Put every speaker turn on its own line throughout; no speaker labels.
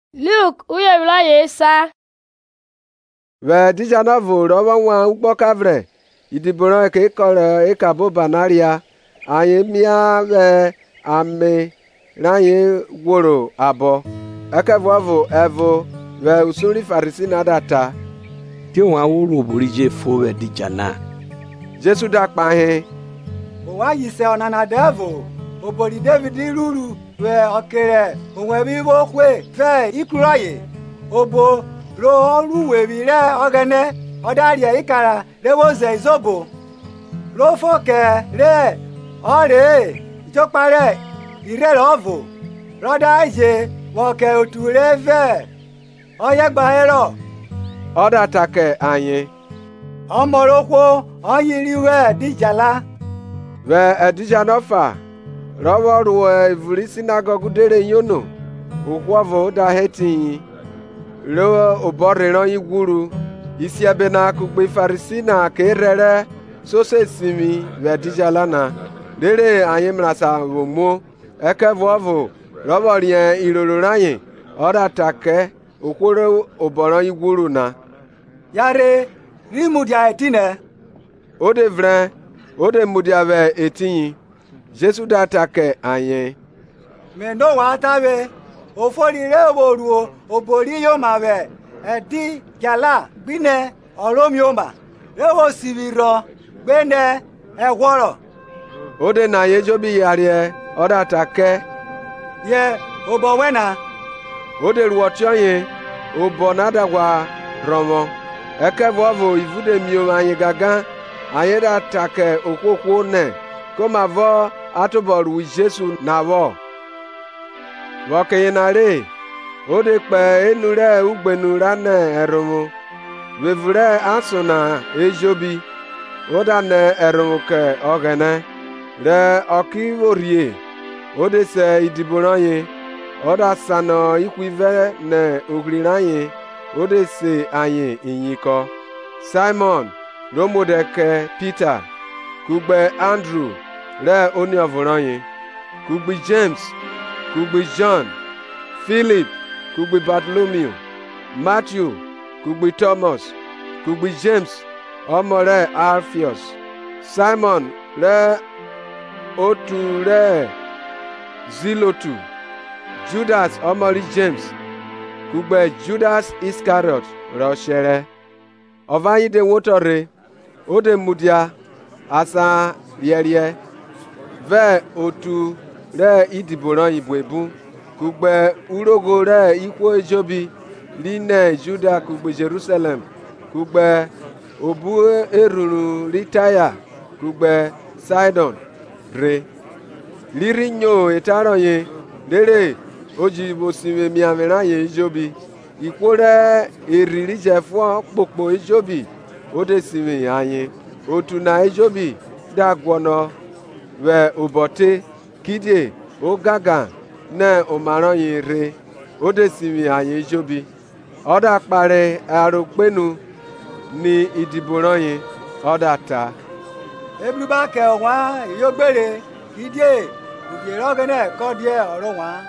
Luke uyebila yesa.
Ve dijana voro nwa ugbo kavre. Idiboro ke kore ekabo banaria. Anyị mia ve ame ranye woro abo. Ekevovo evo ve usuri farisi nadata.
Ti wa wuru burije fo ve dijana.
Jesu dakpa he.
Wa yise onana devo. Obori David ruru ve okere onwe bibo kwe fe ikuraye. Obo ro ruwe bire ogene odarie ikara lewoze izobo. Ro foke re ore ijopare ire rovo. Roda ije woke oture ve. Oye gba ero.
Oda take anyị.
Omorokwo oyiriwe dijala.
Ve edijanofa. Rọwọ ruo evuri sinagogu dere yono. Ukwovo da heti. Lo oboriran igwuru. Isi ebe na akugbe farisi na ka erere. Sose simi ve dijala na. Dere anyị mrasa vomo. Ekevovo. Rọwọ rien iroro ranye. Oda take. Ukworo oboran igwuru na.
Yare rimudia etine.
Ode vren. Ode mudia ve etinyi. Jesu datake anyị.
Mendo wa tawe. Oforire oboruo obori yo mawe. Edi jala gbine oromioma. Rewo siviro gbene egworo.
Ode na yejobi yarie odatake.
Ye obo wena.
Ode ruotionye obo nadagwa romo. Ekevovo ivude mio anyị gaga. Anyị datake okwokwo ne. Koma vo atuboru Jesu na vo. Vokenare. Ode pe enure ugbenu rane erumu. Vevure asuna ejobi. Oda ne erumu ke ogene. Re okivorie. Ode se idiboranye. Oda sano ikwive ne ogriranye. Ode se anye inyiko. Simon. Romodeke Peter. Kugbe Andrew. Re oni ovoranye. Kugbe James. Kugbe John. Philip. Kugbe Bartholomew. Matthew. Kugbe Thomas. Kugbe James. Omore Alphaeus. Simon. Re otu re Zilotu. Judas omori James. Kugbe Judas Iscariot. Roshere. Ovanyi de wotore. Ode mudia. Asa rierie. Ve otu re idiboran ibuebu. Kugbe urogo re ikwo ejobi. Line Juda kugbe Jerusalem. Kugbe obu eruru ritaya. Kugbe Sidon re. Liri nyo etaronye. Dere oji bosime miameranye ijobi. Ikwo re eriri jefo kpokpo ijobi. Ode sime anye. Otu na ejobi dagwono ve obote kide ogaga ne omaranyi re odesimi anyị ejobi oda kpare arokpenu ni idiboranyi oda ta
Ebruba ke wa yogbere kide ugere ogene kodie oro wa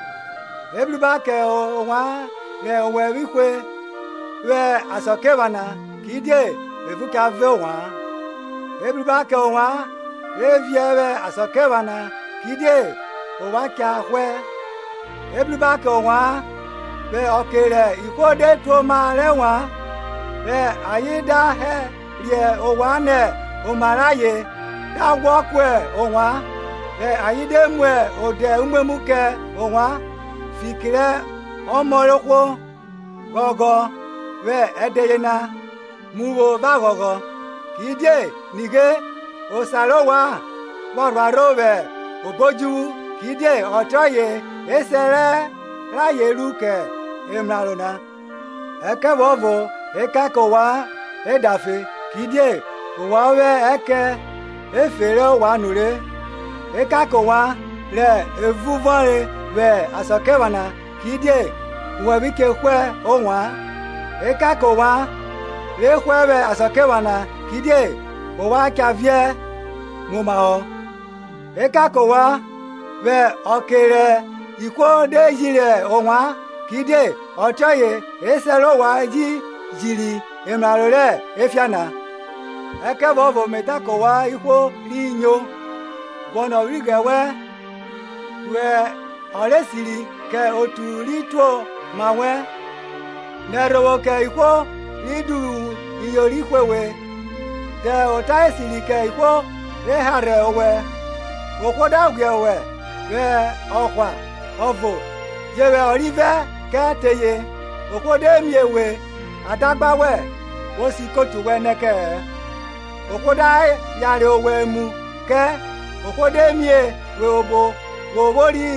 Ebruba ke wa le owe wikwe we asokebana kide evuka ve wa Ebruba ke wa Reviere asokebana kide owa kahwe Ebruba ke wa be okere ikode to ma rewa be ayida he rie owa ne omaraye da wokwe owa be ayide mwe ode umemuke owa fikire omorokwo gogo be edeyena muwo bagogo kide nige Osarowa Borwarowe Oboju Kide Otoye Esere Rayeruke Emrarona Ekevovo Ekakowa Edafe Kide Owawe Eke Efere Wanure Ekakowa Le Evuvore We Asokevana Kide Webike Kwe Onwa Ekakowa Le Kwewe Asokevana Kide Owa kavie mumao Ekakowa ve okere ikwo de jire onwa kide ọchọghị esere ụwa ji jiri ịmarụre efiana ekebe ọ bụ metakọwa ikwo n'inyo gwọnọrigewe wee ọresiri ke otu rituo ma nwee nerowo ke ikwo riduru iyorikwewe de ụta esiri ke ikwo reghara owe okwodagwe owe wee ọkwa ọvụ jewe ọrive ke teye okwodemiewe adagbawe wosi kotuwe neke okwoda yari owe mu ke okwodemie we obo wowori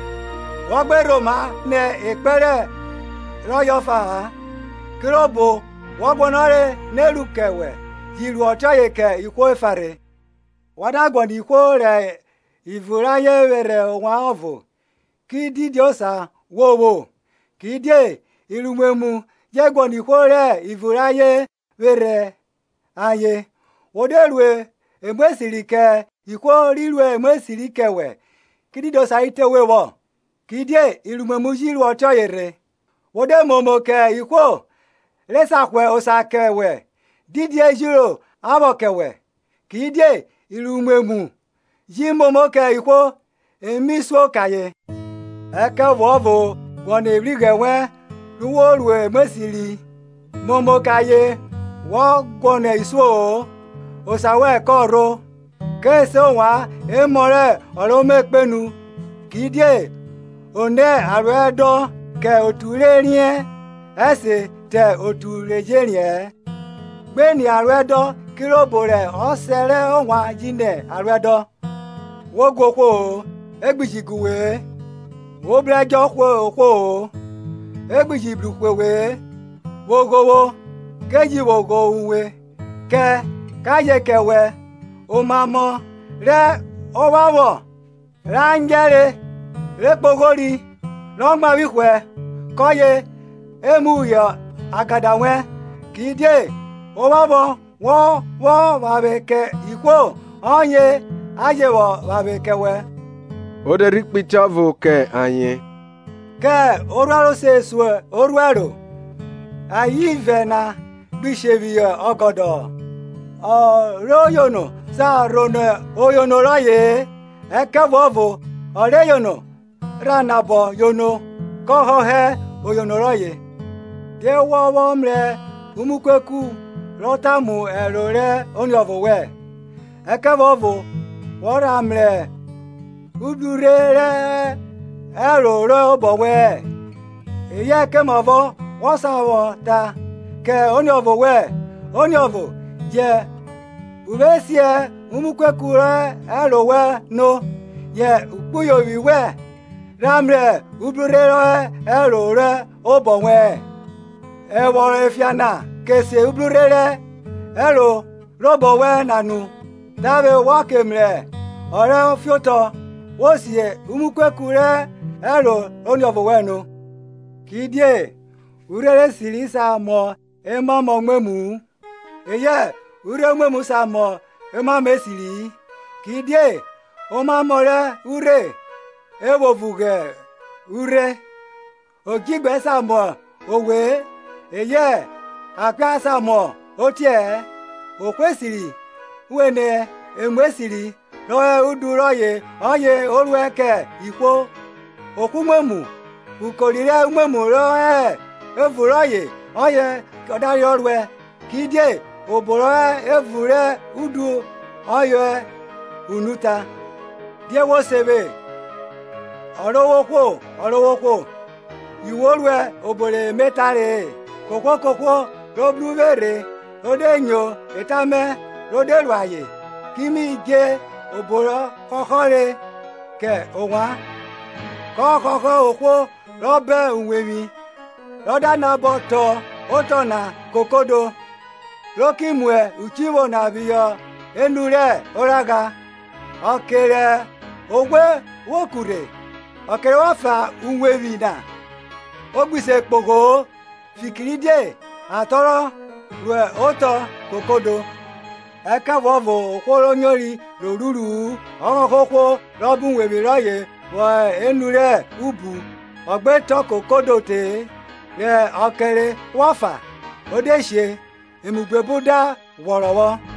wọgberoma ne ekpere rọyọfa kirobo wọgbọnọre n'elu kewe jiru ọchọghị ke ikwo efare wadagbọn ikwo re ivuraye were nwa ọvụ kididiosa wowo kidie irumemu jegbọn ikwo re ivuraye were aye woderue emesiri ke ikwo rirue emesiri kewe kididiosa itewewo kidie irumemu jiru ọchọghịrị wode momo ke ikwo resakwe osakewe didie jiro abokewe kidie irumemu ji momo ke ikwo emisuo kaye eke vovo gwọna erigewe ruworue mesiri momo kaye wọ gwọna isuo osawe kọrụ kese nwa emore ọrọmekpenu kidie one arụedo ke oturerie ese te oturejerie gbeni arụedo kirobore osere ọnwa jine arụedo wogwokwo egbijiguwe wobrejokwo okwo egbijibirukwewe wogowo keji wogo uwe ke kayekewe omamo re owawo rangere rekpogori lọgbawikwe kọye emuyo agadawe kidie owabo wọ wabeke ikwo onye ayewo wabekewe
oderikpichọvụ ke anyị
ke oruaro sesue oruero ayive na bisheviye ọgọdọ ọrọyono sarono oyono rọye ekevọvụ ọrẹyono ranabo yono kọhọhe oyonoroye dewọwọ mre umukweku rọtamu erore oniovowe ekevọvụ wọra mre udurere erore obowe eye kemọvọ wọsawọ ta ke oniovowe oniovo je ubesie umukweku re erowe no ye ukpuyowiwe ramre ublurere erore obonwe ewore fiana kese ublurere ero robowe nanu dabe wakemre ore fioto wosie umukwekure ero oniovowenu kidie urere siri samo emamo mwemu eye ure mwemu samo emamo esiri kidie omamore ure ewovuge ure ogigbe samo owe eye akpa samo otie okwesiri wene emwesiri noe uduroye oye orueke ikwo okwumemu ukorire umemu roe evuroye oye kodari orue kidie oboroe evure udu oye unuta diewo sebe ọrọwọkwọ iworue obore metare kokwo robluvere rodenyo etame roderuaye kimi je oboro kọkọre ke onwa kọkọkọ okwo robe unwemi rodanabọtọ otọna kokodo rokimue uchiwo na biyo enure oraga ọkere ogwe wokure ọkere wafa unwewi na ogbise kpogo fikiridie atọrọ rue ụtọ kokodo ekevọvụ ụkwụrụ nyori roruru ọhụhụkwụ rọbụ nwebiroye wee enure ubu ọgbẹ́ tọkọ kódòtè rẹ ọkẹrẹ wọ́fà ó dé ṣe ìmùgbébúdá wọ̀rọ̀wọ́.